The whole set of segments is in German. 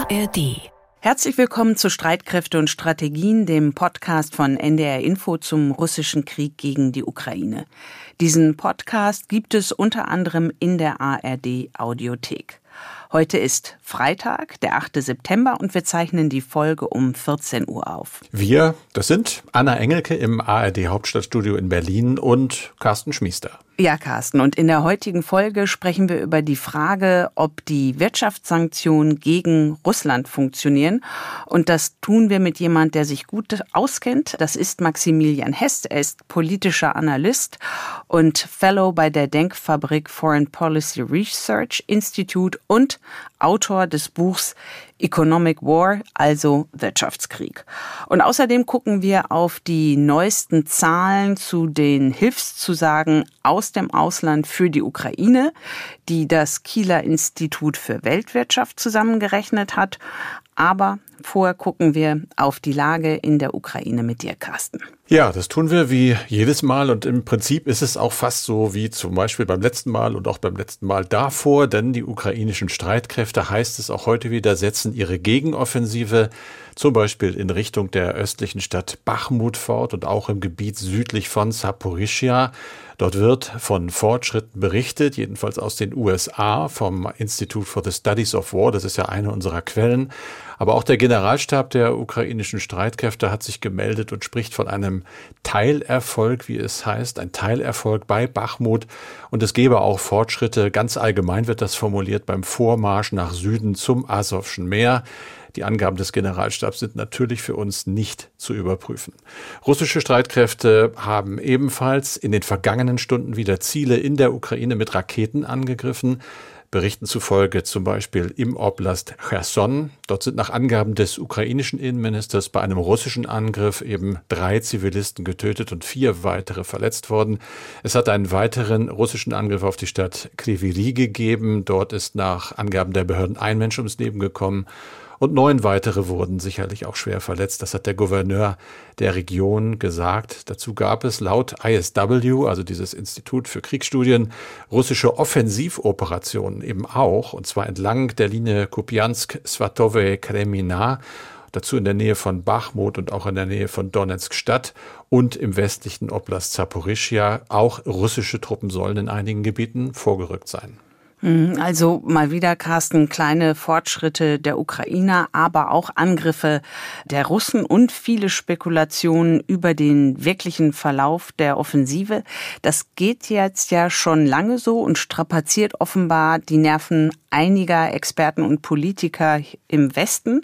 ARD. Herzlich willkommen zu Streitkräfte und Strategien, dem Podcast von NDR Info zum russischen Krieg gegen die Ukraine. Diesen Podcast gibt es unter anderem in der ARD Audiothek. Heute ist Freitag, der 8. September und wir zeichnen die Folge um 14 Uhr auf. Wir, das sind Anna Engelke im ARD Hauptstadtstudio in Berlin und Carsten Schmiester. Ja, Carsten, und in der heutigen Folge sprechen wir über die Frage, ob die Wirtschaftssanktionen gegen Russland funktionieren. Und das tun wir mit jemand, der sich gut auskennt. Das ist Maximilian Hess. Er ist politischer Analyst und Fellow bei der Denkfabrik Foreign Policy Research Institute und Autor des Buchs Economic War, also Wirtschaftskrieg. Und außerdem gucken wir auf die neuesten Zahlen zu den Hilfszusagen aus dem Ausland für die Ukraine, die das Kieler Institut für Weltwirtschaft zusammengerechnet hat. Aber vorher gucken wir auf die Lage in der Ukraine mit dir, Carsten. Ja, das tun wir wie jedes Mal und im Prinzip ist es auch fast so wie zum Beispiel beim letzten Mal und auch beim letzten Mal davor, denn die ukrainischen Streitkräfte, heißt es auch heute wieder, setzen ihre Gegenoffensive zum Beispiel in Richtung der östlichen Stadt Bachmut fort und auch im Gebiet südlich von Saporischschja. Dort wird von Fortschritten berichtet, jedenfalls aus den USA, vom Institute for the Studies of War, das ist ja eine unserer Quellen. Aber auch der Generalstab der ukrainischen Streitkräfte hat sich gemeldet und spricht von einem Teilerfolg, wie es heißt, ein Teilerfolg bei Bachmut. Und es gebe auch Fortschritte, ganz allgemein wird das formuliert, beim Vormarsch nach Süden zum Asowschen Meer. Die Angaben des Generalstabs sind natürlich für uns nicht zu überprüfen. Russische Streitkräfte haben ebenfalls in den vergangenen Stunden wieder Ziele in der Ukraine mit Raketen angegriffen. Berichten zufolge zum Beispiel im Oblast Cherson. Dort sind nach Angaben des ukrainischen Innenministers bei einem russischen Angriff eben 3 Zivilisten getötet und 4 weitere verletzt worden. Es hat einen weiteren russischen Angriff auf die Stadt Kryvyi Rih gegeben. Dort ist nach Angaben der Behörden ein Mensch ums Leben gekommen. Und 9 weitere wurden sicherlich auch schwer verletzt. Das hat der Gouverneur der Region gesagt. Dazu gab es laut ISW, also dieses Institut für Kriegsstudien, russische Offensivoperationen eben auch, und zwar entlang der Linie Kupiansk-Swatowe-Kremina, dazu in der Nähe von Bachmut und auch in der Nähe von Donetsk-Stadt und im westlichen Oblast Saporischschja. Auch russische Truppen sollen in einigen Gebieten vorgerückt sein. Also mal wieder, Carsten, kleine Fortschritte der Ukrainer, aber auch Angriffe der Russen und viele Spekulationen über den wirklichen Verlauf der Offensive. Das geht jetzt ja schon lange so und strapaziert offenbar die Nerven einiger Experten und Politiker im Westen.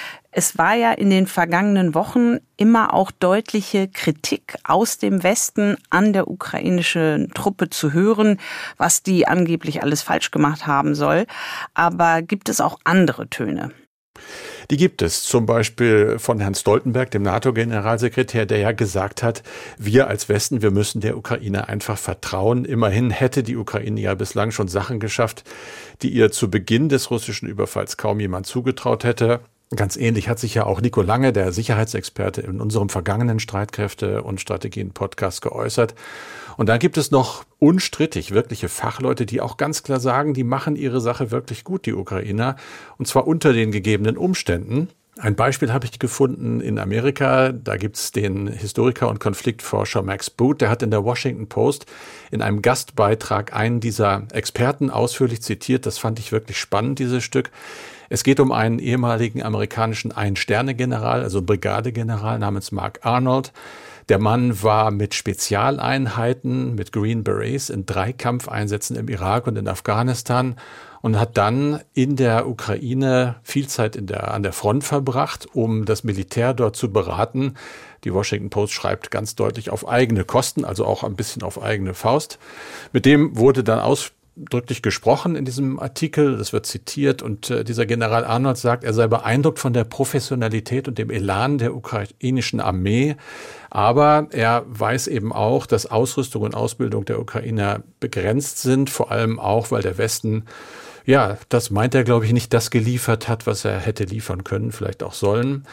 Es war ja in den vergangenen Wochen immer auch deutliche Kritik aus dem Westen an der ukrainischen Truppe zu hören, was die angeblich alles falsch gemacht haben soll. Aber gibt es auch andere Töne? Die gibt es, zum Beispiel von Herrn Stoltenberg, dem NATO-Generalsekretär, der ja gesagt hat, wir als Westen, wir müssen der Ukraine einfach vertrauen. Immerhin hätte die Ukraine ja bislang schon Sachen geschafft, die ihr zu Beginn des russischen Überfalls kaum jemand zugetraut hätte. Ganz ähnlich hat sich ja auch Nico Lange, der Sicherheitsexperte, in unserem vergangenen Streitkräfte- und Strategien-Podcast geäußert. Und da gibt es noch unstrittig wirkliche Fachleute, die auch ganz klar sagen, die machen ihre Sache wirklich gut, die Ukrainer, und zwar unter den gegebenen Umständen. Ein Beispiel habe ich gefunden in Amerika. Da gibt es den Historiker und Konfliktforscher Max Boot. Der hat in der Washington Post in einem Gastbeitrag einen dieser Experten ausführlich zitiert. Das fand ich wirklich spannend, dieses Stück. Es geht um einen ehemaligen amerikanischen Ein-Sterne-General, also Brigadegeneral namens Mark Arnold. Der Mann war mit Spezialeinheiten, mit Green Berets in 3 Kampfeinsätzen im Irak und in Afghanistan und hat dann in der Ukraine viel Zeit an der Front verbracht, um das Militär dort zu beraten. Die Washington Post schreibt ganz deutlich auf eigene Kosten, also auch ein bisschen auf eigene Faust. Mit dem wurde dann ausdrücklich gesprochen in diesem Artikel, das wird zitiert, und dieser General Arnold sagt, er sei beeindruckt von der Professionalität und dem Elan der ukrainischen Armee, aber er weiß eben auch, dass Ausrüstung und Ausbildung der Ukrainer begrenzt sind, vor allem auch, weil der Westen, ja, das meint er, glaube ich, nicht das geliefert hat, was er hätte liefern können, vielleicht auch sollen.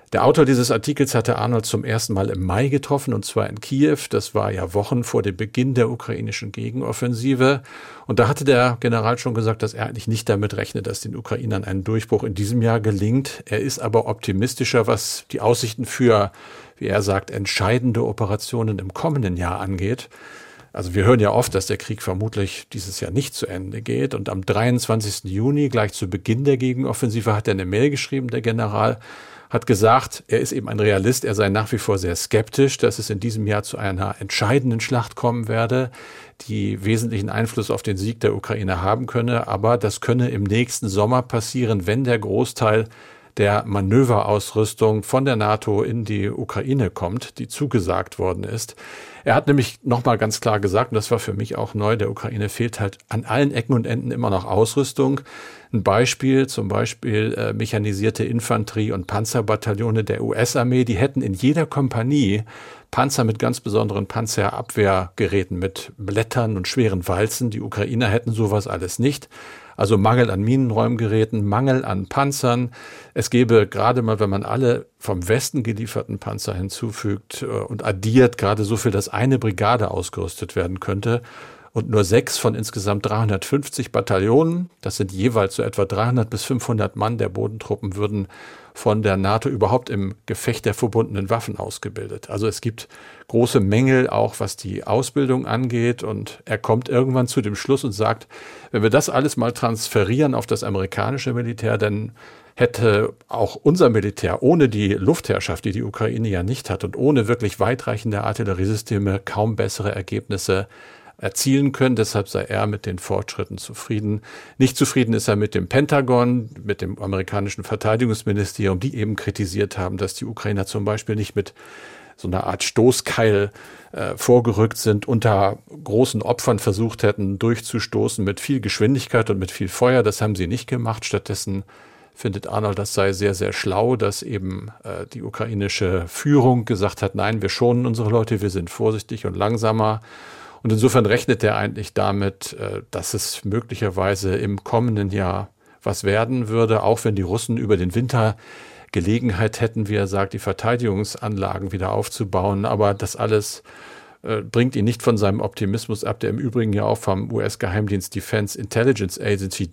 Der Autor dieses Artikels hatte Arnold zum ersten Mal im Mai getroffen, und zwar in Kiew. Das war ja Wochen vor dem Beginn der ukrainischen Gegenoffensive. Und da hatte der General schon gesagt, dass er eigentlich nicht damit rechnet, dass den Ukrainern ein Durchbruch in diesem Jahr gelingt. Er ist aber optimistischer, was die Aussichten für, wie er sagt, entscheidende Operationen im kommenden Jahr angeht. Also wir hören ja oft, dass der Krieg vermutlich dieses Jahr nicht zu Ende geht. Und am 23. Juni, gleich zu Beginn der Gegenoffensive, hat er eine Mail geschrieben, der General, hat gesagt, er ist eben ein Realist, er sei nach wie vor sehr skeptisch, dass es in diesem Jahr zu einer entscheidenden Schlacht kommen werde, die wesentlichen Einfluss auf den Sieg der Ukraine haben könne. Aber das könne im nächsten Sommer passieren, wenn der Großteil der Manöverausrüstung von der NATO in die Ukraine kommt, die zugesagt worden ist. Er hat nämlich nochmal ganz klar gesagt, und das war für mich auch neu, der Ukraine fehlt halt an allen Ecken und Enden immer noch Ausrüstung. Ein Beispiel, zum Beispiel mechanisierte Infanterie- und Panzerbataillone der US-Armee, die hätten in jeder Kompanie Panzer mit ganz besonderen Panzerabwehrgeräten, mit Blättern und schweren Walzen. Die Ukrainer hätten sowas alles nicht. Also Mangel an Minenräumgeräten, Mangel an Panzern. Es gäbe gerade mal, wenn man alle vom Westen gelieferten Panzer hinzufügt und addiert, gerade so viel, dass eine Brigade ausgerüstet werden könnte. Und nur 6 von insgesamt 350 Bataillonen, das sind jeweils so etwa 300 bis 500 Mann der Bodentruppen, würden von der NATO überhaupt im Gefecht der verbundenen Waffen ausgebildet. Also es gibt große Mängel auch, was die Ausbildung angeht. Und er kommt irgendwann zu dem Schluss und sagt, wenn wir das alles mal transferieren auf das amerikanische Militär, dann hätte auch unser Militär ohne die Luftherrschaft, die die Ukraine ja nicht hat, und ohne wirklich weitreichende Artilleriesysteme kaum bessere Ergebnisse erzielen können. Deshalb sei er mit den Fortschritten zufrieden. Nicht zufrieden ist er mit dem Pentagon, mit dem amerikanischen Verteidigungsministerium, die eben kritisiert haben, dass die Ukrainer zum Beispiel nicht mit so einer Art Stoßkeil vorgerückt sind, unter großen Opfern versucht hätten, durchzustoßen mit viel Geschwindigkeit und mit viel Feuer. Das haben sie nicht gemacht. Stattdessen findet Arnold, das sei sehr, sehr schlau, dass eben die ukrainische Führung gesagt hat, nein, wir schonen unsere Leute, wir sind vorsichtig und langsamer. Und insofern rechnet er eigentlich damit, dass es möglicherweise im kommenden Jahr was werden würde, auch wenn die Russen über den Winter Gelegenheit hätten, wie er sagt, die Verteidigungsanlagen wieder aufzubauen. Aber das alles bringt ihn nicht von seinem Optimismus ab, der im Übrigen ja auch vom US-Geheimdienst Defense Intelligence Agency,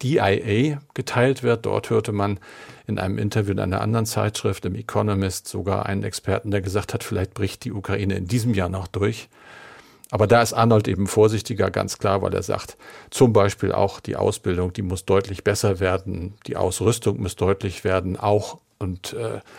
DIA, geteilt wird. Dort hörte man in einem Interview in einer anderen Zeitschrift, im Economist, sogar einen Experten, der gesagt hat, vielleicht bricht die Ukraine in diesem Jahr noch durch. Aber da ist Arnold eben vorsichtiger, ganz klar, weil er sagt, zum Beispiel auch die Ausbildung, die muss deutlich besser werden, die Ausrüstung muss deutlich werden, auch. Und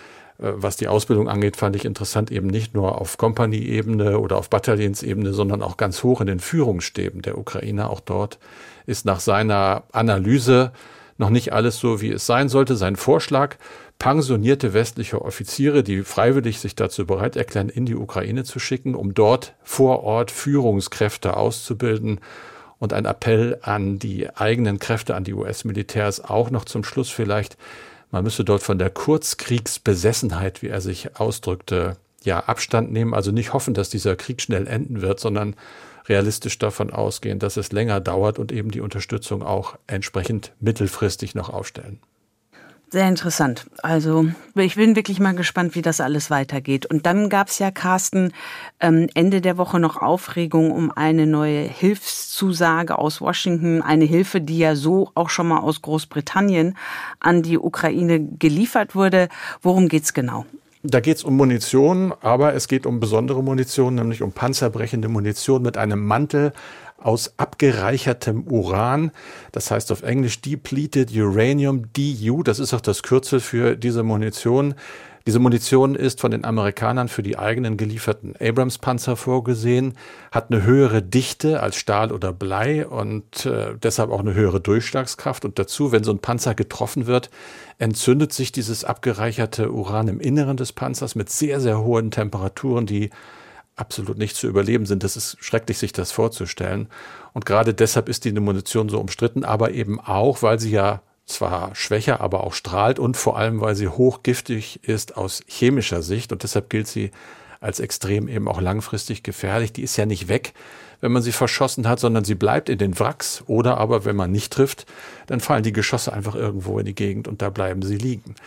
was die Ausbildung angeht, fand ich interessant, eben nicht nur auf Kompanie-Ebene oder auf Bataillonsebene, sondern auch ganz hoch in den Führungsstäben der Ukrainer. Auch dort ist nach seiner Analyse noch nicht alles so, wie es sein sollte. Sein Vorschlag, pensionierte westliche Offiziere, die freiwillig sich dazu bereit erklären, in die Ukraine zu schicken, um dort vor Ort Führungskräfte auszubilden. Und ein Appell an die eigenen Kräfte, an die US-Militärs auch noch zum Schluss vielleicht. Man müsse dort von der Kurzkriegsbesessenheit, wie er sich ausdrückte, ja, Abstand nehmen. Also nicht hoffen, dass dieser Krieg schnell enden wird, sondern realistisch davon ausgehen, dass es länger dauert und eben die Unterstützung auch entsprechend mittelfristig noch aufstellen. Sehr interessant. Also ich bin wirklich mal gespannt, wie das alles weitergeht. Und dann gab es ja, Carsten, Ende der Woche noch Aufregung um eine neue Hilfszusage aus Washington. Eine Hilfe, die ja so auch schon mal aus Großbritannien an die Ukraine geliefert wurde. Worum geht's genau? Da geht es um Munition, aber es geht um besondere Munition, nämlich um panzerbrechende Munition mit einem Mantel aus abgereichertem Uran. Das heißt auf Englisch Depleted Uranium, DU. Das ist auch das Kürzel für diese Munition. Diese Munition ist von den Amerikanern für die eigenen gelieferten Abrams-Panzer vorgesehen, hat eine höhere Dichte als Stahl oder Blei und deshalb auch eine höhere Durchschlagskraft. Und dazu, wenn so ein Panzer getroffen wird, entzündet sich dieses abgereicherte Uran im Inneren des Panzers mit sehr, sehr hohen Temperaturen, die absolut nicht zu überleben sind. Das ist schrecklich, sich das vorzustellen. Und gerade deshalb ist die Munition so umstritten, aber eben auch, weil sie ja zwar schwächer, aber auch strahlt und vor allem, weil sie hochgiftig ist aus chemischer Sicht. Und deshalb gilt sie als extrem eben auch langfristig gefährlich. Die ist ja nicht weg, wenn man sie verschossen hat, sondern sie bleibt in den Wracks. Oder aber, wenn man nicht trifft, dann fallen die Geschosse einfach irgendwo in die Gegend und da bleiben sie liegen.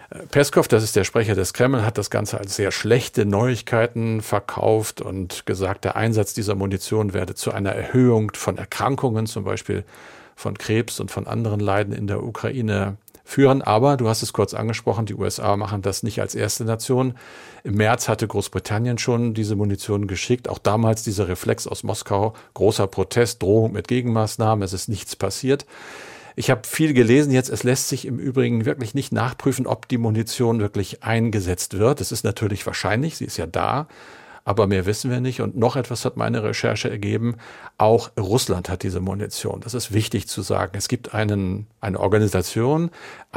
Peskov, das ist der Sprecher des Kreml, hat das Ganze als sehr schlechte Neuigkeiten verkauft und gesagt, der Einsatz dieser Munition werde zu einer Erhöhung von Erkrankungen, zum Beispiel von Krebs und von anderen Leiden in der Ukraine führen. Aber, du hast es kurz angesprochen, die USA machen das nicht als erste Nation. Im März hatte Großbritannien schon diese Munition geschickt. Auch damals dieser Reflex aus Moskau, großer Protest, Drohung mit Gegenmaßnahmen, es ist nichts passiert. Ich habe viel gelesen jetzt, es lässt sich im Übrigen wirklich nicht nachprüfen, ob die Munition wirklich eingesetzt wird. Es ist natürlich wahrscheinlich, sie ist ja da, aber mehr wissen wir nicht. Und noch etwas hat meine Recherche ergeben, auch Russland hat diese Munition. Das ist wichtig zu sagen. Es gibt eine Organisation,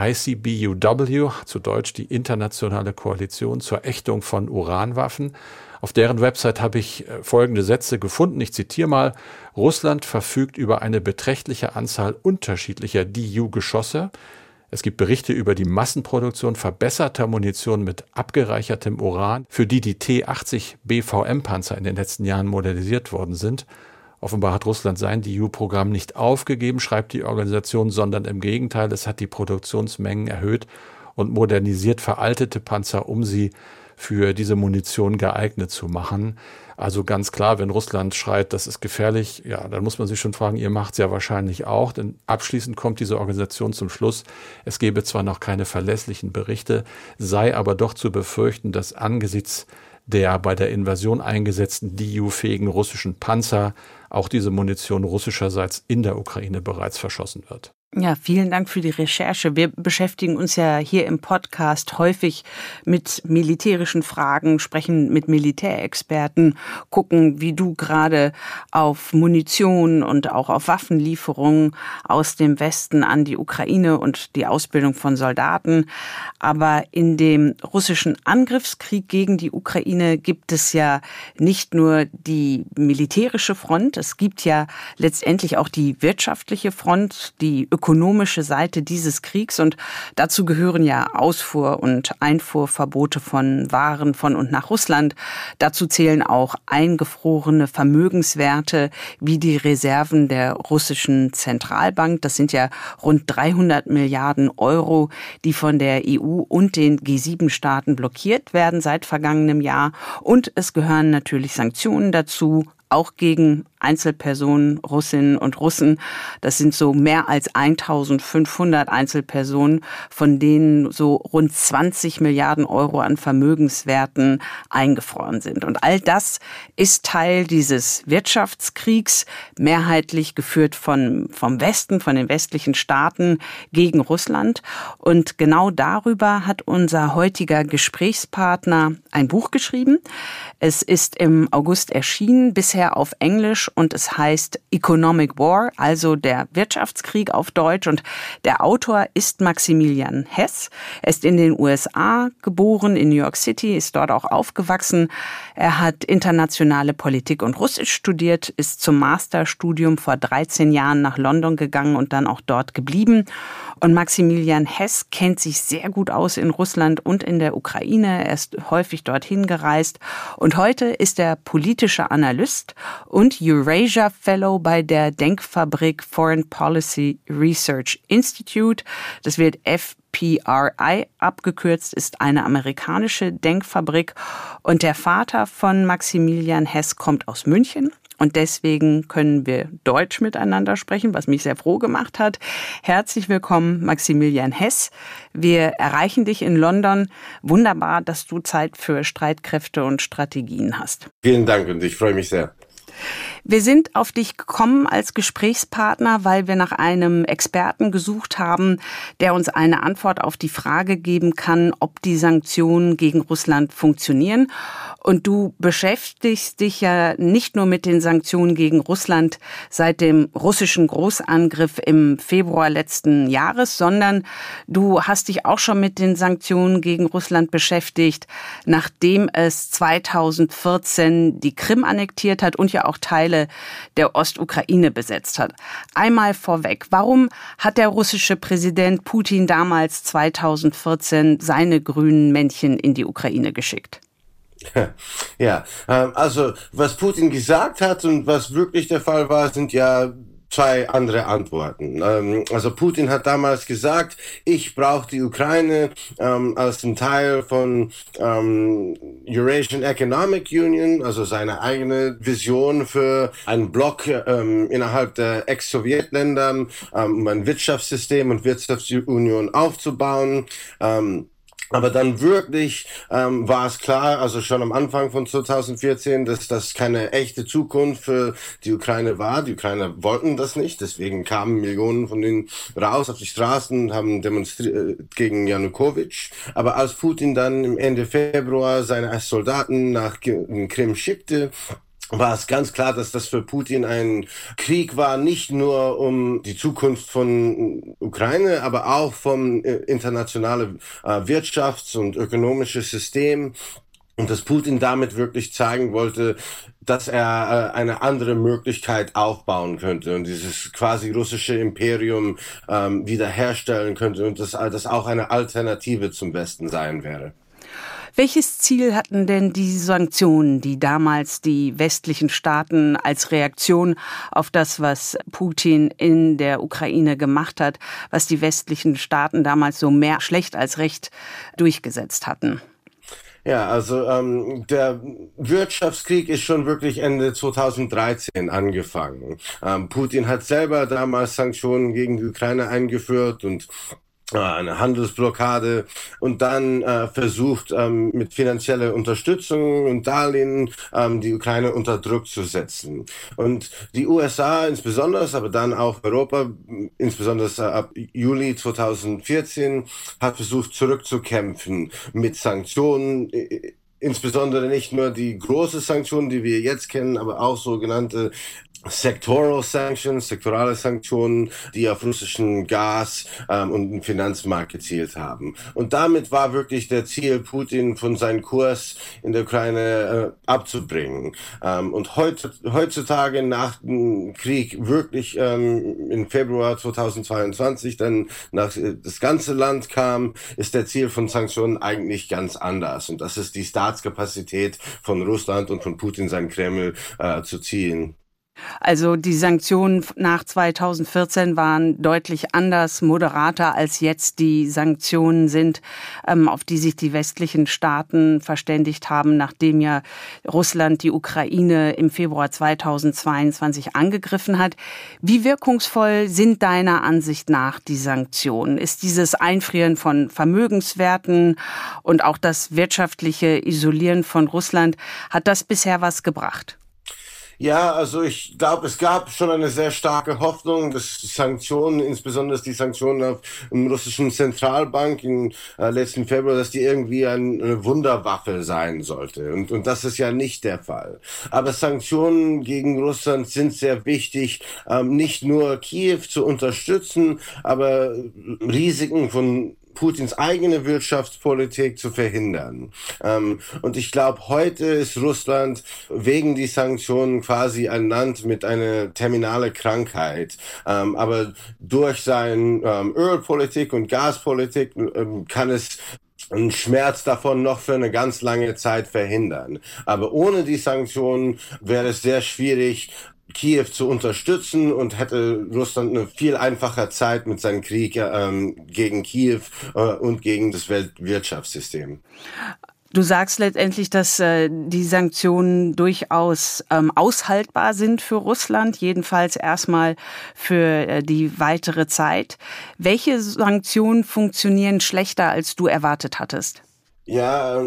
ICBUW, zu Deutsch die Internationale Koalition zur Ächtung von Uranwaffen. Auf deren Website habe ich folgende Sätze gefunden. Ich zitiere mal. Russland verfügt über eine beträchtliche Anzahl unterschiedlicher DU-Geschosse. Es gibt Berichte über die Massenproduktion verbesserter Munition mit abgereichertem Uran, für die T-80 BVM-Panzer in den letzten Jahren modernisiert worden sind. Offenbar hat Russland sein DU-Programm nicht aufgegeben, schreibt die Organisation, sondern im Gegenteil, es hat die Produktionsmengen erhöht und modernisiert veraltete Panzer, um sie für diese Munition geeignet zu machen. Also ganz klar, wenn Russland schreit, das ist gefährlich, ja, dann muss man sich schon fragen, ihr macht es ja wahrscheinlich auch. Denn abschließend kommt diese Organisation zum Schluss, es gebe zwar noch keine verlässlichen Berichte, sei aber doch zu befürchten, dass angesichts der bei der Invasion eingesetzten DU-fähigen russischen Panzer auch diese Munition russischerseits in der Ukraine bereits verschossen wird. Ja, vielen Dank für die Recherche. Wir beschäftigen uns ja hier im Podcast häufig mit militärischen Fragen, sprechen mit Militärexperten, gucken, wie du gerade auf Munition und auch auf Waffenlieferungen aus dem Westen an die Ukraine und die Ausbildung von Soldaten. Aber in dem russischen Angriffskrieg gegen die Ukraine gibt es ja nicht nur die militärische Front, es gibt ja letztendlich auch die wirtschaftliche Front, die ökonomische Seite dieses Kriegs, und dazu gehören ja Ausfuhr- und Einfuhrverbote von Waren von und nach Russland. Dazu zählen auch eingefrorene Vermögenswerte wie die Reserven der russischen Zentralbank. Das sind ja rund 300 Milliarden Euro, die von der EU und den G7-Staaten blockiert werden seit vergangenem Jahr. Und es gehören natürlich Sanktionen dazu, auch gegen Einzelpersonen, Russinnen und Russen. Das sind so mehr als 1500 Einzelpersonen, von denen so rund 20 Milliarden Euro an Vermögenswerten eingefroren sind. Und all das ist Teil dieses Wirtschaftskriegs, mehrheitlich geführt vom Westen, von den westlichen Staaten gegen Russland. Und genau darüber hat unser heutiger Gesprächspartner ein Buch geschrieben. Es ist im August erschienen, bisher auf Englisch, und es heißt Economic War, also der Wirtschaftskrieg auf Deutsch. Und der Autor ist Maximilian Hess. Er ist in den USA geboren, in New York City, ist dort auch aufgewachsen. Er hat internationale Politik und Russisch studiert, ist zum Masterstudium vor 13 Jahren nach London gegangen und dann auch dort geblieben. Und Maximilian Hess kennt sich sehr gut aus in Russland und in der Ukraine. Er ist häufig dorthin gereist. Und heute ist er politischer Analyst und Eurasia Fellow bei der Denkfabrik Foreign Policy Research Institute. Das wird FPRI abgekürzt, ist eine amerikanische Denkfabrik. Und der Vater von Maximilian Hess kommt aus München. Und deswegen können wir Deutsch miteinander sprechen, was mich sehr froh gemacht hat. Herzlich willkommen, Maximilian Hess. Wir erreichen dich in London. Wunderbar, dass du Zeit für Streitkräfte und Strategien hast. Vielen Dank und ich freue mich sehr. Wir sind auf dich gekommen als Gesprächspartner, weil wir nach einem Experten gesucht haben, der uns eine Antwort auf die Frage geben kann, ob die Sanktionen gegen Russland funktionieren. Und du beschäftigst dich ja nicht nur mit den Sanktionen gegen Russland seit dem russischen Großangriff im Februar letzten Jahres, sondern du hast dich auch schon mit den Sanktionen gegen Russland beschäftigt, nachdem es 2014 die Krim annektiert hat und ja auch Teile der Ostukraine besetzt hat. Einmal vorweg, warum hat der russische Präsident Putin damals 2014 seine grünen Männchen in die Ukraine geschickt? Ja, also was Putin gesagt hat und was wirklich der Fall war, sind ja zwei andere Antworten. Also Putin hat damals gesagt, ich brauche die Ukraine als ein Teil von Eurasian Economic Union, also seine eigene Vision für einen Block innerhalb der Ex-Sowjetländer, um ein Wirtschaftssystem und Wirtschaftsunion aufzubauen. Aber dann wirklich war es klar, also schon am Anfang von 2014, dass das keine echte Zukunft für die Ukraine war. Die Ukrainer wollten das nicht, deswegen kamen Millionen von denen raus auf die Straßen und haben demonstriert gegen Janukowitsch. Aber als Putin dann im Ende Februar seine Soldaten nach Krim schickte, war es ganz klar, dass das für Putin ein Krieg war, nicht nur um die Zukunft von Ukraine, aber auch vom internationalen Wirtschafts- und ökonomischen System. Und dass Putin damit wirklich zeigen wollte, dass er eine andere Möglichkeit aufbauen könnte und dieses quasi russische Imperium wiederherstellen könnte und dass auch eine Alternative zum Westen sein wäre. Welches Ziel hatten denn die Sanktionen, die damals die westlichen Staaten als Reaktion auf das, was Putin in der Ukraine gemacht hat, was die westlichen Staaten damals so mehr schlecht als recht durchgesetzt hatten? Ja, also der Wirtschaftskrieg ist schon wirklich Ende 2013 angefangen. Putin hat selber damals Sanktionen gegen die Ukraine eingeführt und eine Handelsblockade und dann versucht mit finanzieller Unterstützung und Darlehen die Ukraine unter Druck zu setzen. Und die USA insbesondere, aber dann auch Europa, insbesondere ab Juli 2014, hat versucht zurückzukämpfen mit Sanktionen, insbesondere nicht nur die große Sanktionen, die wir jetzt kennen, aber auch sogenannte sektorale Sanktionen, die auf russischen Gas und den Finanzmarkt gezielt haben. Und damit war wirklich der Ziel, Putin von seinem Kurs in der Ukraine abzubringen. Und heutzutage nach dem Krieg wirklich im Februar 2022, dann nach das ganze Land kam, ist der Ziel von Sanktionen eigentlich ganz anders. Und das ist die Staatskapazität von Russland und von Putin, sein Kreml zu ziehen. Also die Sanktionen nach 2014 waren deutlich anders, moderater als jetzt die Sanktionen sind, auf die sich die westlichen Staaten verständigt haben, nachdem ja Russland die Ukraine im Februar 2022 angegriffen hat. Wie wirkungsvoll sind deiner Ansicht nach die Sanktionen? Ist dieses Einfrieren von Vermögenswerten und auch das wirtschaftliche Isolieren von Russland, hat das bisher was gebracht? Ja, also ich glaube, es gab schon eine sehr starke Hoffnung, dass Sanktionen, insbesondere die Sanktionen auf dem russischen Zentralbank im letzten Februar, dass die irgendwie eine Wunderwaffe sein sollte. Und das ist ja nicht der Fall. Aber Sanktionen gegen Russland sind sehr wichtig, nicht nur Kiew zu unterstützen, aber Risiken von Putins eigene Wirtschaftspolitik zu verhindern. Und ich glaube, heute ist Russland wegen die Sanktionen quasi ein Land mit einer terminale Krankheit. Aber durch seine Ölpolitik und Gaspolitik kann es einen Schmerz davon noch für eine ganz lange Zeit verhindern. Aber ohne die Sanktionen wäre es sehr schwierig, Kiew zu unterstützen und hätte Russland eine viel einfache Zeit mit seinem Krieg gegen Kiew und gegen das Weltwirtschaftssystem. Du sagst letztendlich, dass die Sanktionen durchaus aushaltbar sind für Russland, jedenfalls erstmal für die weitere Zeit. Welche Sanktionen funktionieren schlechter, als du erwartet hattest? Ja,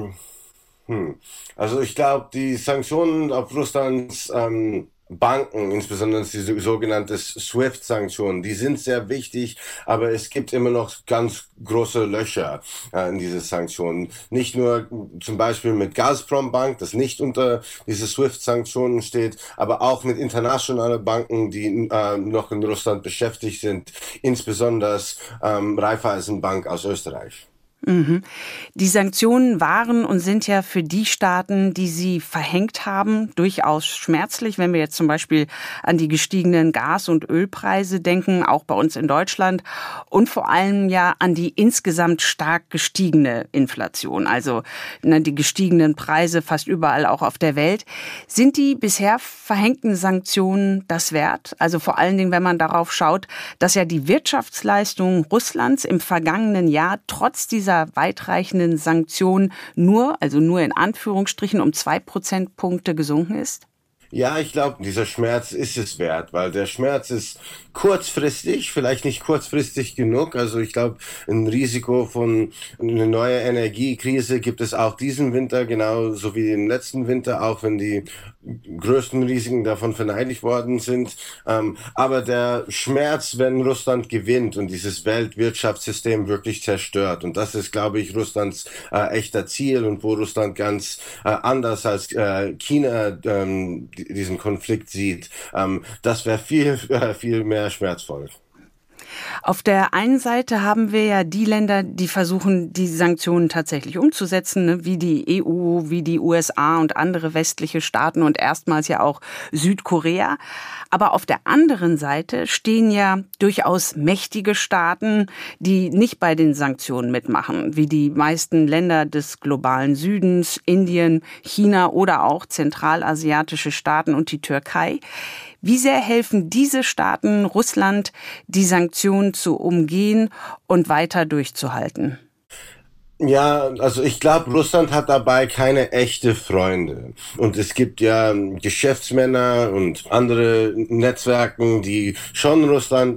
also ich glaube, die Sanktionen auf Russlands Banken, insbesondere die sogenannte SWIFT-Sanktionen, die sind sehr wichtig, aber es gibt immer noch ganz große Löcher in diese Sanktionen. Nicht nur zum Beispiel mit Gazprom Bank, das nicht unter diese SWIFT-Sanktionen steht, aber auch mit internationalen Banken, die noch in Russland beschäftigt sind, insbesondere Raiffeisenbank aus Österreich. Mhm. Die Sanktionen waren und sind ja für die Staaten, die sie verhängt haben, durchaus schmerzlich. Wenn wir jetzt zum Beispiel an die gestiegenen Gas- und Ölpreise denken, auch bei uns in Deutschland, und vor allem ja an die insgesamt stark gestiegene Inflation, also die gestiegenen Preise fast überall auch auf der Welt. Sind die bisher verhängten Sanktionen das wert? Also vor allen Dingen, wenn man darauf schaut, dass ja die Wirtschaftsleistung Russlands im vergangenen Jahr trotz dieser weitreichenden Sanktionen nur in Anführungsstrichen, um 2 Prozentpunkte gesunken ist? Ja, ich glaube, dieser Schmerz ist es wert, weil der Schmerz ist kurzfristig, vielleicht nicht kurzfristig genug. Also ich glaube, ein Risiko von einer neuen Energiekrise gibt es auch diesen Winter, genauso wie im letzten Winter, auch wenn die größten Risiken davon verneint worden sind. Aber der Schmerz, wenn Russland gewinnt und dieses Weltwirtschaftssystem wirklich zerstört, und das ist, glaube ich, Russlands echter Ziel und wo Russland ganz anders als China diesen Konflikt sieht, das wäre viel mehr schmerzvoll. Auf der einen Seite haben wir ja die Länder, die versuchen, die Sanktionen tatsächlich umzusetzen, wie die EU, wie die USA und andere westliche Staaten und erstmals ja auch Südkorea. Aber auf der anderen Seite stehen ja durchaus mächtige Staaten, die nicht bei den Sanktionen mitmachen, wie die meisten Länder des globalen Südens, Indien, China oder auch zentralasiatische Staaten und die Türkei. Wie sehr helfen diese Staaten Russland, die Sanktionen zu umgehen und weiter durchzuhalten? Ja, also ich glaube, Russland hat dabei keine echte Freunde. Und es gibt ja Geschäftsmänner und andere Netzwerken, die schon Russland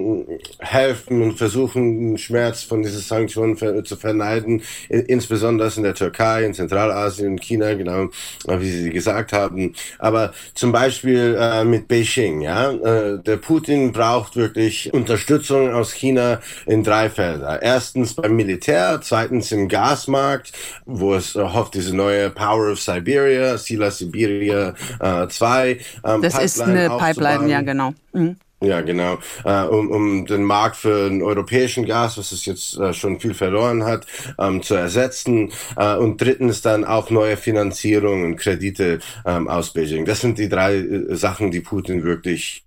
helfen und versuchen, den Schmerz von diesen Sanktionen zu vermeiden, insbesondere in der Türkei, in Zentralasien, in China, genau wie Sie gesagt haben. Aber zum Beispiel mit Beijing, ja, der Putin braucht wirklich Unterstützung aus China in 3 Felder. Erstens beim Militär, zweitens im Gasmarkt, wo es hofft, diese neue Power of Siberia, Sila Siberia 2 das ist eine Pipeline, ja genau. Mhm. Ja, genau. Um den Markt für den europäischen Gas, was es jetzt schon viel verloren hat, zu ersetzen. Und drittens dann auch neue Finanzierung und Kredite aus Beijing. Das sind die 3 Sachen, die Putin wirklich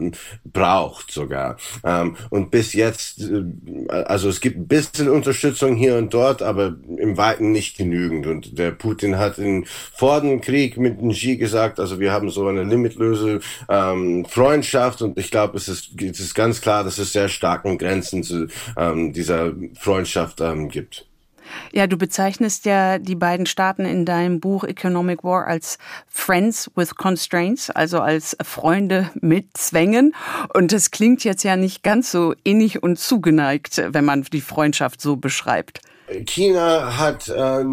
braucht sogar. Und bis jetzt, also es gibt ein bisschen Unterstützung hier und dort, aber im Weiten nicht genügend. Und der Putin hat vor dem Krieg mit dem Xi gesagt, also wir haben so eine limitlose Freundschaft, und ich glaube, es ist ganz klar, dass es sehr starke Grenzen zu dieser Freundschaft gibt. Ja, du bezeichnest ja die beiden Staaten in deinem Buch Economic War als Friends with Constraints, also als Freunde mit Zwängen. Und das klingt jetzt ja nicht ganz so innig und zugeneigt, wenn man die Freundschaft so beschreibt. China hat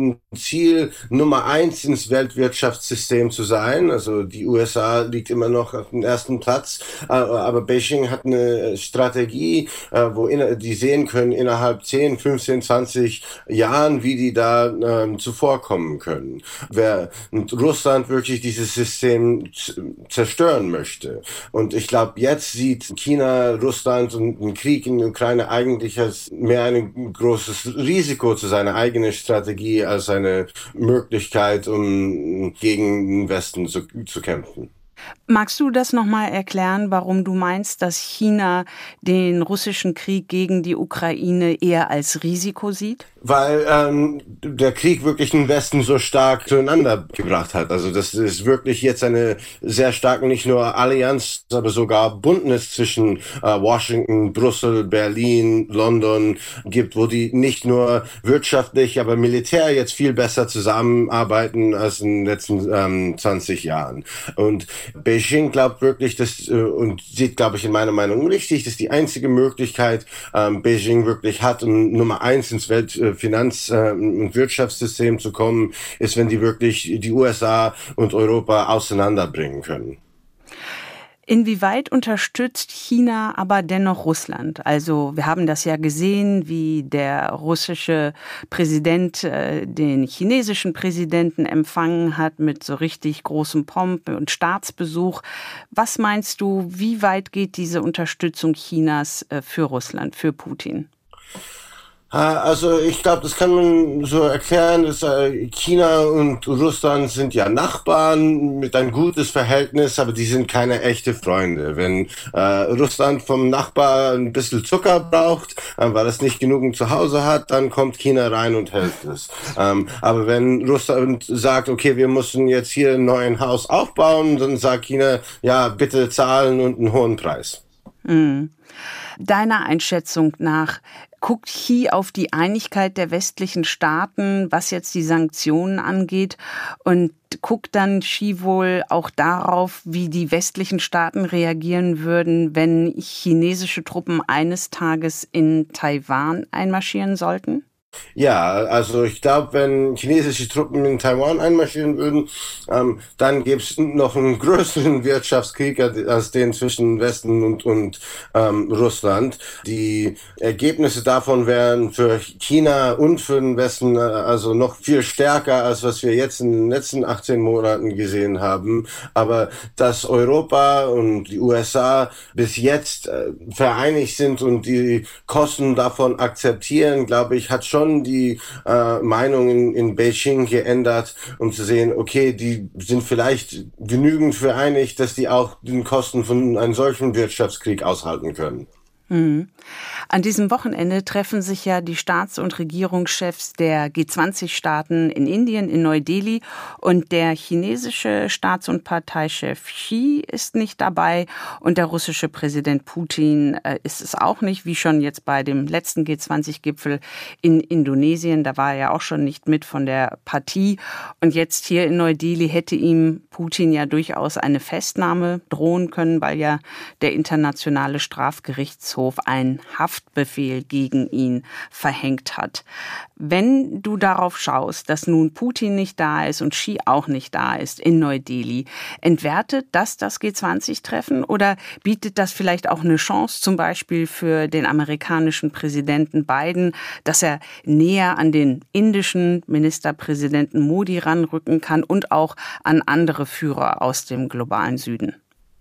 Ziel, Nummer 1 ins Weltwirtschaftssystem zu sein. Also die USA liegt immer noch auf dem ersten Platz. Aber Beijing hat eine Strategie, wo die sehen können, innerhalb 10, 15, 20 Jahren, wie die da zuvorkommen können. Wer Russland wirklich dieses System zerstören möchte. Und ich glaube, jetzt sieht China, Russland und ein Krieg in der Ukraine eigentlich als mehr ein großes Risiko zu seiner eigenen Strategie als eine Möglichkeit, um gegen den Westen zu kämpfen. Magst du das nochmal erklären, warum du meinst, dass China den russischen Krieg gegen die Ukraine eher als Risiko sieht? Weil der Krieg wirklich den Westen so stark zueinander gebracht hat. Also das ist wirklich jetzt eine sehr starke, nicht nur Allianz, aber sogar Bündnis zwischen Washington, Brüssel, Berlin, London gibt, wo die nicht nur wirtschaftlich, aber militär jetzt viel besser zusammenarbeiten als in den letzten 20 Jahren. Und Beijing glaubt wirklich, dass und sieht, glaube ich, in meiner Meinung richtig, dass die einzige Möglichkeit Beijing wirklich hat, um Nummer 1 ins Finanz- und Wirtschaftssystem zu kommen, ist, wenn die wirklich die USA und Europa auseinanderbringen können. Inwieweit unterstützt China aber dennoch Russland? Also wir haben das ja gesehen, wie der russische Präsident den chinesischen Präsidenten empfangen hat mit so richtig großem Pomp und Staatsbesuch. Was meinst du, wie weit geht diese Unterstützung Chinas für Russland, für Putin? Also ich glaube, das kann man so erklären, dass China und Russland sind ja Nachbarn mit ein gutes Verhältnis, aber die sind keine echte Freunde. Wenn Russland vom Nachbar ein bisschen Zucker braucht, weil es nicht genug zu Hause hat, dann kommt China rein und hilft es. Aber wenn Russland sagt, okay, wir müssen jetzt hier ein neues Haus aufbauen, dann sagt China, ja, bitte zahlen und einen hohen Preis. Mhm. Deiner Einschätzung nach, guckt Xi auf die Einigkeit der westlichen Staaten, was jetzt die Sanktionen angeht, und guckt dann Xi wohl auch darauf, wie die westlichen Staaten reagieren würden, wenn chinesische Truppen eines Tages in Taiwan einmarschieren sollten? Ja, also ich glaube, wenn chinesische Truppen in Taiwan einmarschieren würden, dann gäbe es noch einen größeren Wirtschaftskrieg als den zwischen Westen und Russland. Die Ergebnisse davon wären für China und für den Westen also noch viel stärker, als was wir jetzt in den letzten 18 Monaten gesehen haben. Aber dass Europa und die USA bis jetzt vereinigt sind und die Kosten davon akzeptieren, glaube ich, hat schon die Meinung in Beijing geändert, um zu sehen, okay, die sind vielleicht genügend vereinigt, dass die auch den Kosten von einem solchen Wirtschaftskrieg aushalten können. Mhm. An diesem Wochenende treffen sich ja die Staats- und Regierungschefs der G20-Staaten in Indien, in Neu-Delhi. Und der chinesische Staats- und Parteichef Xi ist nicht dabei. Und der russische Präsident Putin ist es auch nicht, wie schon jetzt bei dem letzten G20-Gipfel in Indonesien. Da war er ja auch schon nicht mit von der Partie. Und jetzt hier in Neu-Delhi hätte ihm Putin ja durchaus eine Festnahme drohen können, weil ja der Internationale Strafgerichtshof einen Haftbefehl gegen ihn verhängt hat. Wenn du darauf schaust, dass nun Putin nicht da ist und Xi auch nicht da ist in Neu-Delhi, entwertet das G20-Treffen oder bietet das vielleicht auch eine Chance zum Beispiel für den amerikanischen Präsidenten Biden, dass er näher an den indischen Ministerpräsidenten Modi ranrücken kann und auch an andere Führer aus dem globalen Süden?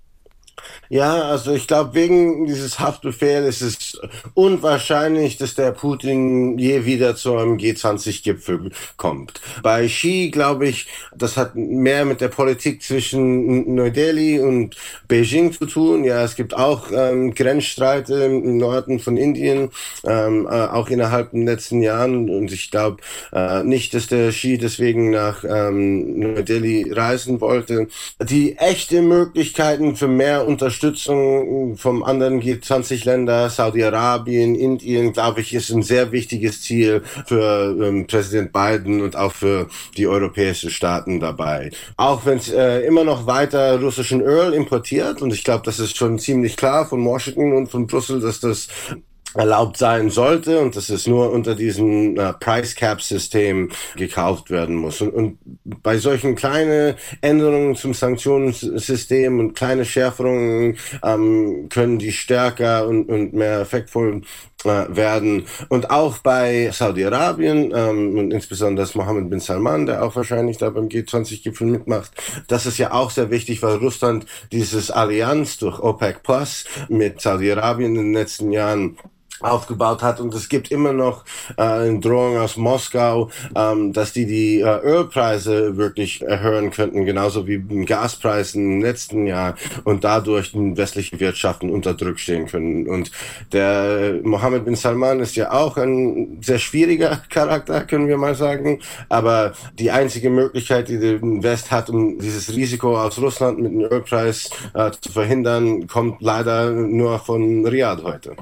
Ja, also ich glaube, wegen dieses Haftbefehls ist es unwahrscheinlich, dass der Putin je wieder zu einem G20-Gipfel kommt. Bei Xi glaube ich, das hat mehr mit der Politik zwischen Neu-Delhi und Beijing zu tun. Ja, es gibt auch Grenzstreite im Norden von Indien, auch innerhalb den letzten Jahren. Und ich glaube nicht, dass der Xi deswegen nach Neu-Delhi reisen wollte. Die echte Möglichkeiten für mehr Unterstützung vom anderen G20-Länder, Saudi-Arabien, Indien, glaube ich, ist ein sehr wichtiges Ziel für Präsident Biden und auch für die europäischen Staaten dabei. Auch wenn es immer noch weiter russischen Öl importiert, und ich glaube, das ist schon ziemlich klar von Washington und von Brüssel, dass das erlaubt sein sollte und dass es nur unter diesem Price-Cap-System gekauft werden muss. Und bei solchen kleinen Änderungen zum Sanktionssystem und kleine Schärfungen können die stärker und mehr effektvoll werden. Und auch bei Saudi-Arabien und insbesondere Mohammed bin Salman, der auch wahrscheinlich da beim G20-Gipfel mitmacht, das ist ja auch sehr wichtig, weil Russland dieses Allianz durch OPEC Plus mit Saudi-Arabien in den letzten Jahren aufgebaut hat, und es gibt immer noch eine Drohung aus Moskau, dass die Ölpreise wirklich erhöhen könnten, genauso wie den Gaspreis im letzten Jahr, und dadurch den westlichen Wirtschaften unter Druck stehen können. Und der Mohammed bin Salman ist ja auch ein sehr schwieriger Charakter, können wir mal sagen, aber die einzige Möglichkeit, die der West hat, um dieses Risiko aus Russland mit dem Ölpreis zu verhindern, kommt leider nur von Riyadh heute.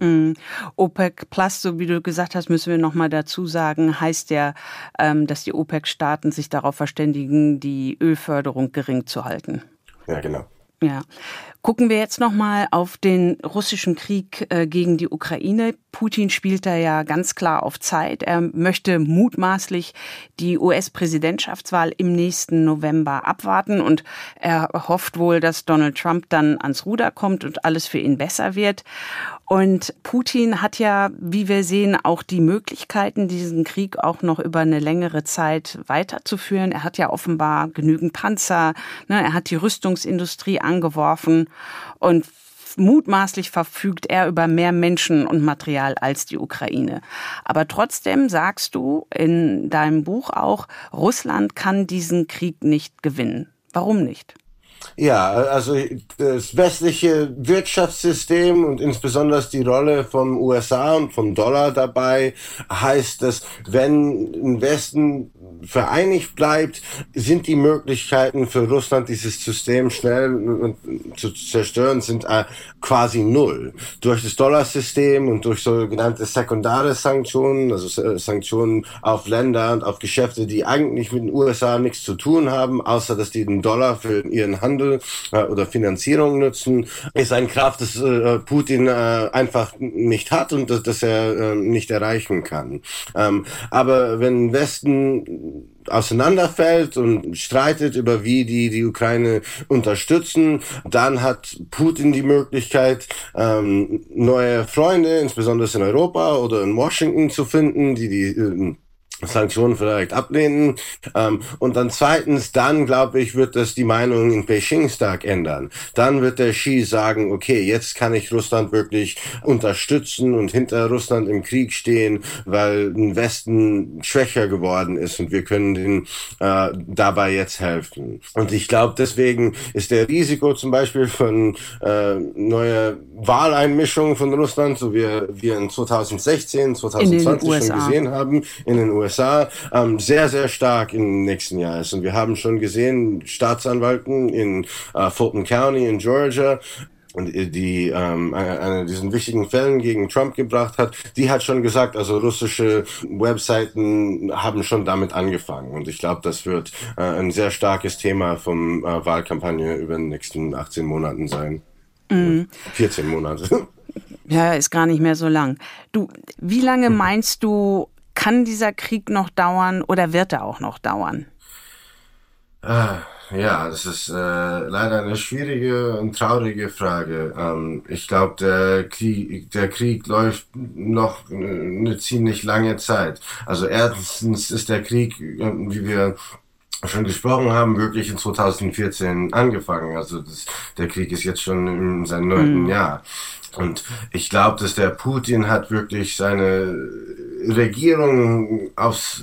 OPEC Plus, so wie du gesagt hast, müssen wir noch mal dazu sagen, heißt ja, dass die OPEC-Staaten sich darauf verständigen, die Ölförderung gering zu halten. Ja, genau. Ja. Gucken wir jetzt noch mal auf den russischen Krieg gegen die Ukraine. Putin spielt da ja ganz klar auf Zeit. Er möchte mutmaßlich die US-Präsidentschaftswahl im nächsten November abwarten und er hofft wohl, dass Donald Trump dann ans Ruder kommt und alles für ihn besser wird. Und Putin hat ja, wie wir sehen, auch die Möglichkeiten, diesen Krieg auch noch über eine längere Zeit weiterzuführen. Er hat ja offenbar genügend Panzer, ne? Er hat die Rüstungsindustrie angeworfen und mutmaßlich verfügt er über mehr Menschen und Material als die Ukraine. Aber trotzdem sagst du in deinem Buch auch, Russland kann diesen Krieg nicht gewinnen. Warum nicht? Ja, also das westliche Wirtschaftssystem und insbesondere die Rolle von USA und vom Dollar dabei heißt, dass wenn ein Westen vereinigt bleibt, sind die Möglichkeiten für Russland, dieses System schnell zu zerstören, sind quasi null. Durch das Dollarsystem und durch sogenannte sekundäre Sanktionen, also Sanktionen auf Länder und auf Geschäfte, die eigentlich mit den USA nichts zu tun haben, außer dass die den Dollar für ihren Handel oder Finanzierung nutzen, ist eine Kraft, das Putin einfach nicht hat und das er nicht erreichen kann. Aber wenn Westen auseinanderfällt und streitet über wie die Ukraine unterstützen, dann hat Putin die Möglichkeit, neue Freunde, insbesondere in Europa oder in Washington zu finden, die Sanktionen vielleicht ablehnen. Und dann zweitens, dann glaube ich, wird das die Meinung in Beijing stark ändern. Dann wird der Xi sagen, okay, jetzt kann ich Russland wirklich unterstützen und hinter Russland im Krieg stehen, weil ein Westen schwächer geworden ist und wir können denen dabei jetzt helfen. Und ich glaube, deswegen ist der Risiko zum Beispiel von neuer Wahleinmischung von Russland, so wie wir in 2016, 2020 schon gesehen haben, in den USA, sehr, sehr stark im nächsten Jahr ist. Und wir haben schon gesehen, Staatsanwalten in Fulton County in Georgia, und die eine diesen wichtigen Fällen gegen Trump gebracht hat, die hat schon gesagt, also russische Webseiten haben schon damit angefangen. Und ich glaube, das wird ein sehr starkes Thema vom Wahlkampagne über den nächsten 18 Monaten sein. 14 Monate. Ja, ist gar nicht mehr so lang. Du, wie lange meinst du, kann dieser Krieg noch dauern oder wird er auch noch dauern? Ja, das ist leider eine schwierige und traurige Frage. Ich glaube, der Krieg läuft noch eine ziemlich lange Zeit. Also erstens ist der Krieg, wie wir schon gesprochen haben, wirklich in 2014 angefangen. Also der Krieg ist jetzt schon in seinem 9. Jahr. Und ich glaube, dass der Putin hat wirklich seine Regierung auf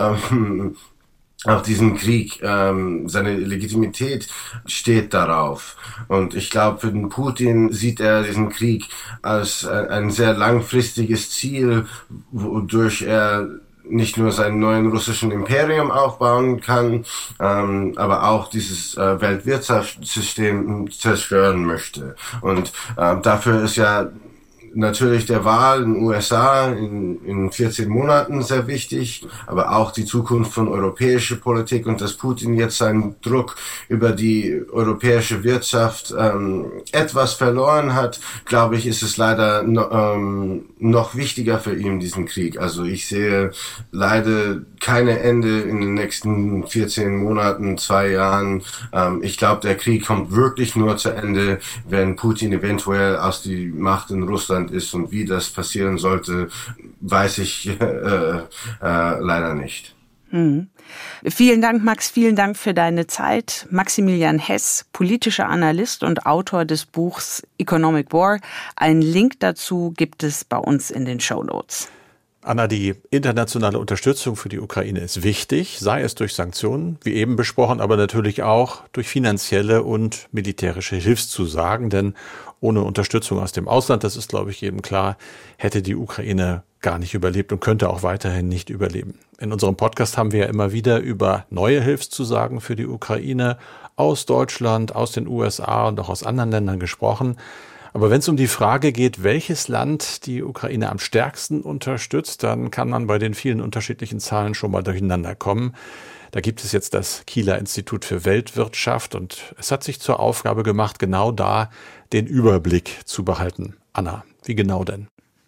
diesen Krieg, seine Legitimität steht darauf. Und ich glaube, für den Putin sieht er diesen Krieg als ein sehr langfristiges Ziel, wodurch er nicht nur seinen neuen russischen Imperium aufbauen kann, aber auch dieses Weltwirtschaftssystem zerstören möchte. Und dafür ist ja natürlich der Wahl in den USA in 14 Monaten sehr wichtig, aber auch die Zukunft von europäischer Politik und dass Putin jetzt seinen Druck über die europäische Wirtschaft etwas verloren hat, glaube ich, ist es leider noch wichtiger für ihn, diesen Krieg. Also ich sehe leider keine Ende in den nächsten 14 Monaten, 2 Jahren. Ich glaube, der Krieg kommt wirklich nur zu Ende, wenn Putin eventuell aus die Macht in Russland ist, und wie das passieren sollte, weiß ich leider nicht. Vielen Dank, Max, vielen Dank für deine Zeit. Maximilian Hess, politischer Analyst und Autor des Buchs Economic War. Einen Link dazu gibt es bei uns in den Shownotes. Anna, die internationale Unterstützung für die Ukraine ist wichtig, sei es durch Sanktionen, wie eben besprochen, aber natürlich auch durch finanzielle und militärische Hilfszusagen, denn ohne Unterstützung aus dem Ausland, das ist, glaube ich, jedem klar, hätte die Ukraine gar nicht überlebt und könnte auch weiterhin nicht überleben. In unserem Podcast haben wir ja immer wieder über neue Hilfszusagen für die Ukraine aus Deutschland, aus den USA und auch aus anderen Ländern gesprochen. Aber wenn es um die Frage geht, welches Land die Ukraine am stärksten unterstützt, dann kann man bei den vielen unterschiedlichen Zahlen schon mal durcheinander kommen. Da gibt es jetzt das Kieler Institut für Weltwirtschaft und es hat sich zur Aufgabe gemacht, genau da den Überblick zu behalten. Anna, wie genau denn?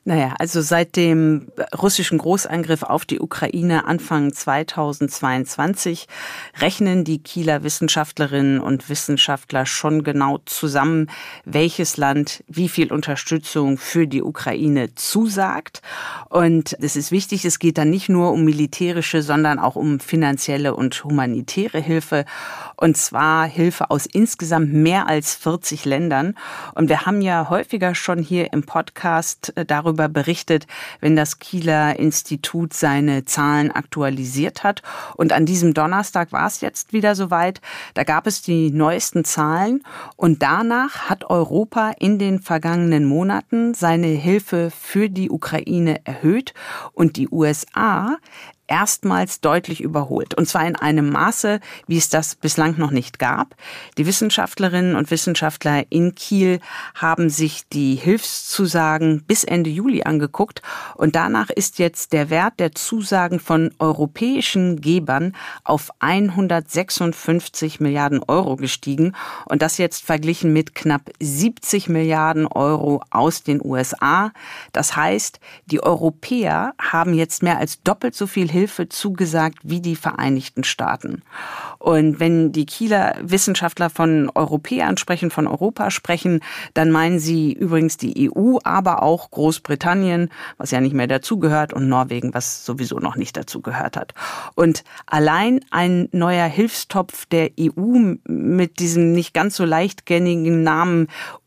Naja, also seit dem russischen Großangriff auf die Ukraine Anfang 2022 rechnen die Kieler Wissenschaftlerinnen und Wissenschaftler schon genau zusammen, welches Land wie viel Unterstützung für die Ukraine zusagt. Und es ist wichtig, es geht dann nicht nur um militärische, sondern auch um finanzielle und humanitäre Hilfe. Und zwar Hilfe aus insgesamt mehr als 40 Ländern. Und wir haben ja häufiger schon hier im Podcast darüber berichtet, wenn das Kieler Institut seine Zahlen aktualisiert hat. Und an diesem Donnerstag war es jetzt wieder soweit. Da gab es die neuesten Zahlen. Und danach hat Europa in den vergangenen Monaten seine Hilfe für die Ukraine erhöht und die USA erstmals deutlich überholt. Und zwar in einem Maße, wie es das bislang noch nicht gab. Die Wissenschaftlerinnen und Wissenschaftler in Kiel haben sich die Hilfszusagen bis Ende Juli angeguckt. Und danach ist jetzt der Wert der Zusagen von europäischen Gebern auf 156 Milliarden Euro gestiegen. Und das jetzt verglichen mit knapp 70 Milliarden Euro aus den USA. Das heißt, die Europäer haben jetzt mehr als doppelt so viel Hilfe zugesagt wie die Vereinigten Staaten. Und wenn die Kieler Wissenschaftler von Europäern sprechen, von Europa sprechen, dann meinen sie übrigens die EU, aber auch Großbritannien, was ja nicht mehr dazugehört, und Norwegen, was sowieso noch nicht dazugehört hat. Und allein ein neuer Hilfstopf der EU mit diesem nicht ganz so leichtgängigen Namen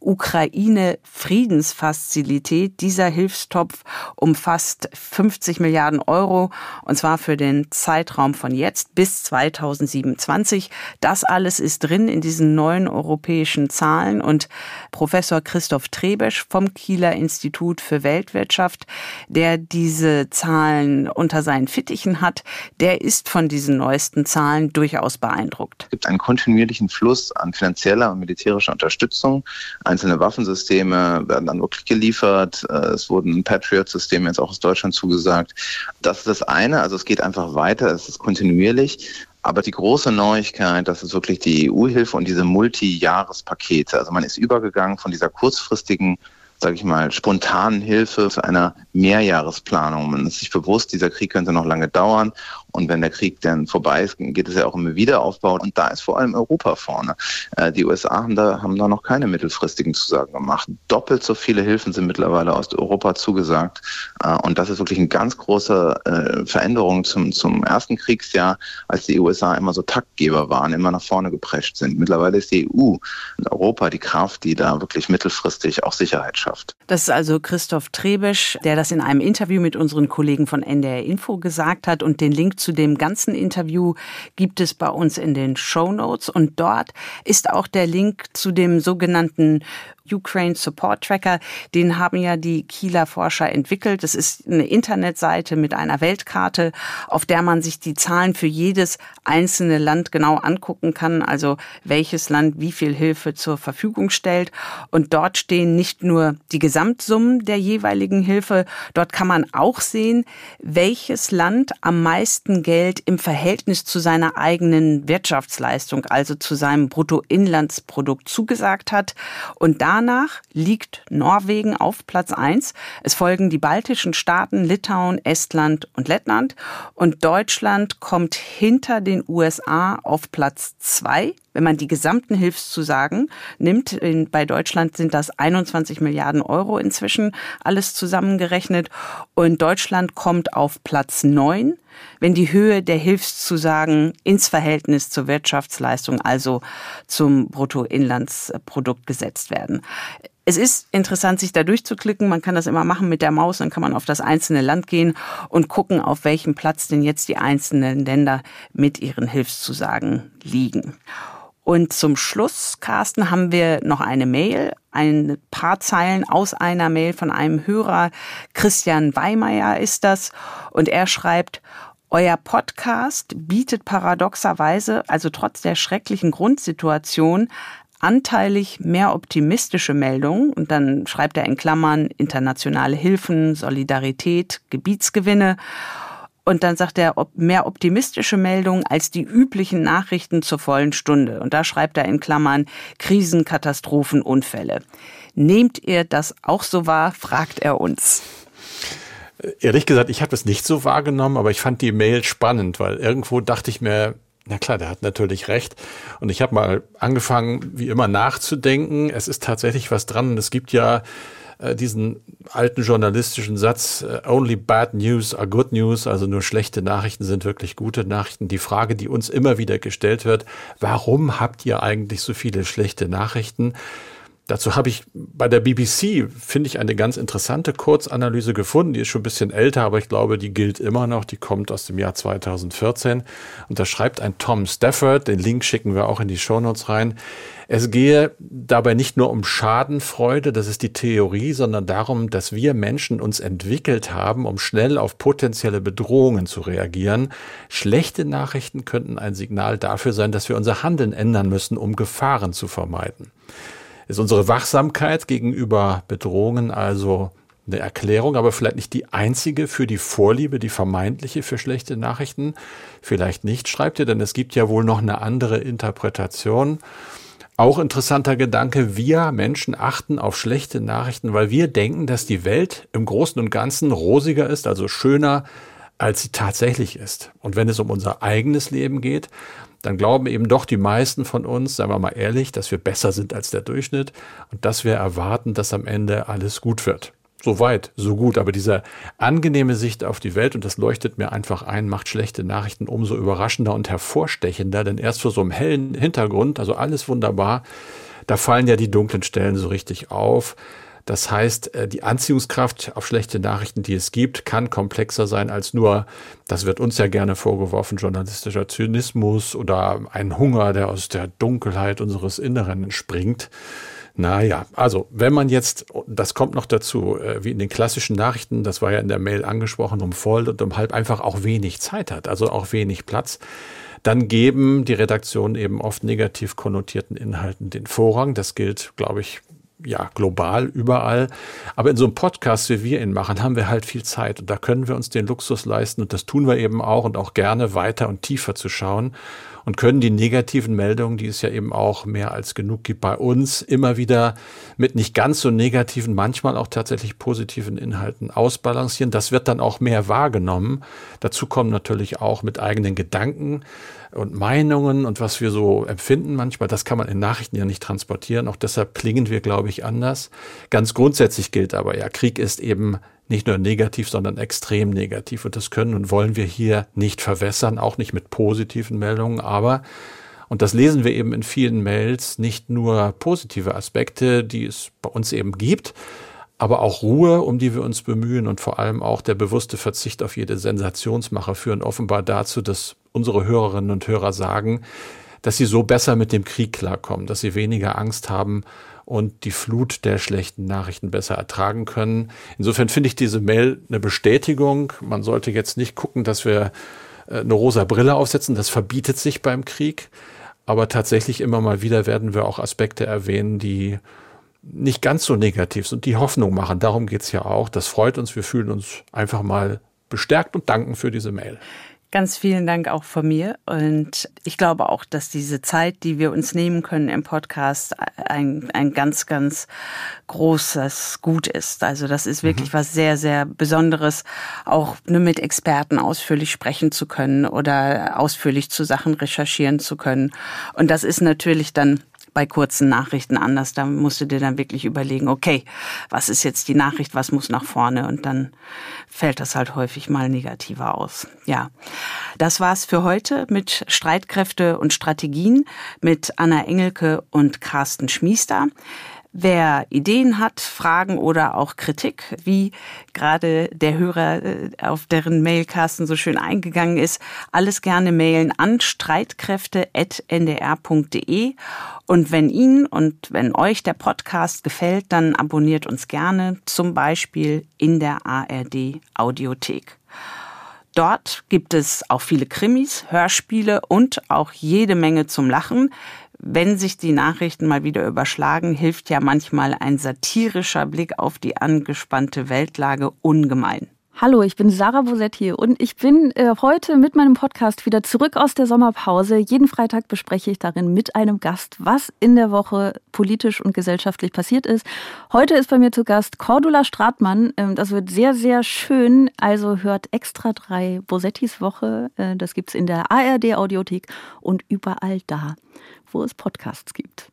Ukraine-Friedensfazilität, dieser Hilfstopf umfasst 50 Milliarden Euro, und zwar für den Zeitraum von jetzt bis 2027. Das alles ist drin in diesen neuen europäischen Zahlen. Und Professor Christoph Trebesch vom Kieler Institut für Weltwirtschaft, der diese Zahlen unter seinen Fittichen hat, der ist von diesen neuesten Zahlen durchaus beeindruckt. Es gibt einen kontinuierlichen Fluss an finanzieller und militärischer Unterstützung. Einzelne Waffensysteme werden dann wirklich geliefert. Es wurden Patriot-Systeme jetzt auch aus Deutschland zugesagt. Das ist das eine. Also es geht einfach weiter. Es ist kontinuierlich. Aber die große Neuigkeit, das ist wirklich die EU-Hilfe und diese Multi-Jahrespakete. Also man ist übergegangen von dieser kurzfristigen, sage ich mal, spontanen Hilfe zu einer Mehrjahresplanung. Man ist sich bewusst, dieser Krieg könnte noch lange dauern. Und wenn der Krieg dann vorbei ist, geht es ja auch um Wiederaufbau. Und da ist vor allem Europa vorne. Die USA haben da noch keine mittelfristigen Zusagen gemacht. Doppelt so viele Hilfen sind mittlerweile aus Europa zugesagt. Und das ist wirklich eine ganz große Veränderung zum ersten Kriegsjahr, als die USA immer so Taktgeber waren, immer nach vorne geprescht sind. Mittlerweile ist die EU und Europa die Kraft, die da wirklich mittelfristig auch Sicherheit schafft. Das ist also Christoph Trebesch, der das in einem Interview mit unseren Kollegen von NDR Info gesagt hat. Und den Link zu dem ganzen Interview gibt es bei uns in den Shownotes. Und dort ist auch der Link zu dem sogenannten Ukraine Support Tracker. Den haben ja die Kieler Forscher entwickelt. Das ist eine Internetseite mit einer Weltkarte, auf der man sich die Zahlen für jedes einzelne Land genau angucken kann. Also welches Land wie viel Hilfe zur Verfügung stellt. Und dort stehen nicht nur die Gesamtsummen der jeweiligen Hilfe. Dort kann man auch sehen, welches Land am meisten Geld im Verhältnis zu seiner eigenen Wirtschaftsleistung, also zu seinem Bruttoinlandsprodukt zugesagt hat. Und danach liegt Norwegen auf Platz 1. Es folgen die baltischen Staaten, Litauen, Estland und Lettland. Und Deutschland kommt hinter den USA auf Platz 2. Wenn man die gesamten Hilfszusagen nimmt, bei Deutschland sind das 21 Milliarden Euro inzwischen, alles zusammengerechnet. Und Deutschland kommt auf Platz 9, wenn die Höhe der Hilfszusagen ins Verhältnis zur Wirtschaftsleistung, also zum Bruttoinlandsprodukt gesetzt werden. Es ist interessant, sich da durchzuklicken. Man kann das immer machen mit der Maus. Dann kann man auf das einzelne Land gehen und gucken, auf welchem Platz denn jetzt die einzelnen Länder mit ihren Hilfszusagen liegen. Und zum Schluss, Carsten, haben wir noch eine Mail, ein paar Zeilen aus einer Mail von einem Hörer. Christian Weimeyer ist das. Und er schreibt: Euer Podcast bietet paradoxerweise, also trotz der schrecklichen Grundsituation, anteilig mehr optimistische Meldungen. Und dann schreibt er in Klammern internationale Hilfen, Solidarität, Gebietsgewinne. Und dann sagt er, mehr optimistische Meldungen als die üblichen Nachrichten zur vollen Stunde. Und da schreibt er in Klammern Krisen, Katastrophen, Unfälle. Nehmt ihr das auch so wahr, fragt er uns. Ehrlich gesagt, ich habe es nicht so wahrgenommen, aber ich fand die Mail spannend, weil irgendwo dachte ich mir, na klar, der hat natürlich recht. Und ich habe mal angefangen, wie immer nachzudenken. Es ist tatsächlich was dran. Und es gibt ja diesen alten journalistischen Satz, only bad news are good news, also nur schlechte Nachrichten sind wirklich gute Nachrichten. Die Frage, die uns immer wieder gestellt wird, warum habt ihr eigentlich so viele schlechte Nachrichten? Dazu habe ich bei der BBC, finde ich, eine ganz interessante Kurzanalyse gefunden. Die ist schon ein bisschen älter, aber ich glaube, die gilt immer noch. Die kommt aus dem Jahr 2014. Und da schreibt ein Tom Stafford, den Link schicken wir auch in die Shownotes rein. Es gehe dabei nicht nur um Schadenfreude, das ist die Theorie, sondern darum, dass wir Menschen uns entwickelt haben, um schnell auf potenzielle Bedrohungen zu reagieren. Schlechte Nachrichten könnten ein Signal dafür sein, dass wir unser Handeln ändern müssen, um Gefahren zu vermeiden. Ist unsere Wachsamkeit gegenüber Bedrohungen also eine Erklärung, aber vielleicht nicht die einzige für die Vorliebe, die vermeintliche für schlechte Nachrichten? Vielleicht nicht, schreibt ihr, denn es gibt ja wohl noch eine andere Interpretation. Auch interessanter Gedanke, wir Menschen achten auf schlechte Nachrichten, weil wir denken, dass die Welt im Großen und Ganzen rosiger ist, also schöner, als sie tatsächlich ist. Und wenn es um unser eigenes Leben geht, dann glauben eben doch die meisten von uns, sagen wir mal ehrlich, dass wir besser sind als der Durchschnitt und dass wir erwarten, dass am Ende alles gut wird. So weit, so gut. Aber diese angenehme Sicht auf die Welt, und das leuchtet mir einfach ein, macht schlechte Nachrichten umso überraschender und hervorstechender, denn erst vor so einem hellen Hintergrund, also alles wunderbar, da fallen ja die dunklen Stellen so richtig auf. Das heißt, die Anziehungskraft auf schlechte Nachrichten, die es gibt, kann komplexer sein als nur, das wird uns ja gerne vorgeworfen, journalistischer Zynismus oder ein Hunger, der aus der Dunkelheit unseres Inneren entspringt. Naja, also wenn man jetzt, das kommt noch dazu, wie in den klassischen Nachrichten, das war ja in der Mail angesprochen, um voll und um halb einfach auch wenig Zeit hat, also auch wenig Platz, dann geben die Redaktionen eben oft negativ konnotierten Inhalten den Vorrang. Das gilt, glaube ich, ja, global, überall. Aber in so einem Podcast, wie wir ihn machen, haben wir halt viel Zeit. Und da können wir uns den Luxus leisten. Und das tun wir eben auch und auch gerne weiter und tiefer zu schauen und können die negativen Meldungen, die es ja eben auch mehr als genug gibt bei uns, immer wieder mit nicht ganz so negativen, manchmal auch tatsächlich positiven Inhalten ausbalancieren. Das wird dann auch mehr wahrgenommen. Dazu kommen natürlich auch mit eigenen Gedanken und Meinungen und was wir so empfinden manchmal, das kann man in Nachrichten ja nicht transportieren. Auch deshalb klingen wir, glaube ich, anders. Ganz grundsätzlich gilt aber ja, Krieg ist eben nicht nur negativ, sondern extrem negativ. Und das können und wollen wir hier nicht verwässern, auch nicht mit positiven Meldungen. Aber, und das lesen wir eben in vielen Mails, nicht nur positive Aspekte, die es bei uns eben gibt, aber auch Ruhe, um die wir uns bemühen und vor allem auch der bewusste Verzicht auf jede Sensationsmache führen offenbar dazu, dass unsere Hörerinnen und Hörer sagen, dass sie so besser mit dem Krieg klarkommen, dass sie weniger Angst haben und die Flut der schlechten Nachrichten besser ertragen können. Insofern finde ich diese Mail eine Bestätigung. Man sollte jetzt nicht gucken, dass wir eine rosa Brille aufsetzen. Das verbietet sich beim Krieg. Aber tatsächlich immer mal wieder werden wir auch Aspekte erwähnen, die nicht ganz so negativ sind, die Hoffnung machen. Darum geht's ja auch. Das freut uns. Wir fühlen uns einfach mal bestärkt und danken für diese Mail. Ganz vielen Dank auch von mir. Und ich glaube auch, dass diese Zeit, die wir uns nehmen können im Podcast, ein ganz, ganz großes Gut ist. Also das ist wirklich was sehr, sehr Besonderes, auch nur mit Experten ausführlich sprechen zu können oder ausführlich zu Sachen recherchieren zu können. Und das ist natürlich dann bei kurzen Nachrichten anders. Da musst du dir dann wirklich überlegen, okay, was ist jetzt die Nachricht, was muss nach vorne? Und dann fällt das halt häufig mal negativer aus. Ja, das war's für heute mit Streitkräfte und Strategien mit Anna Engelke und Carsten Schmiester. Wer Ideen hat, Fragen oder auch Kritik, wie gerade der Hörer, auf deren Mail Carsten so schön eingegangen ist, alles gerne mailen an streitkräfte@ndr.de. Und wenn Ihnen und wenn euch der Podcast gefällt, dann abonniert uns gerne, zum Beispiel in der ARD Audiothek. Dort gibt es auch viele Krimis, Hörspiele und auch jede Menge zum Lachen. Wenn sich die Nachrichten mal wieder überschlagen, hilft ja manchmal ein satirischer Blick auf die angespannte Weltlage ungemein. Hallo, ich bin Sarah Bosetti und ich bin heute mit meinem Podcast wieder zurück aus der Sommerpause. Jeden Freitag bespreche ich darin mit einem Gast, was in der Woche politisch und gesellschaftlich passiert ist. Heute ist bei mir zu Gast Cordula Stratmann. Das wird sehr, sehr schön. Also hört Extra 3 Bosettis Woche. Das gibt's in der ARD Audiothek und überall da, wo es Podcasts gibt.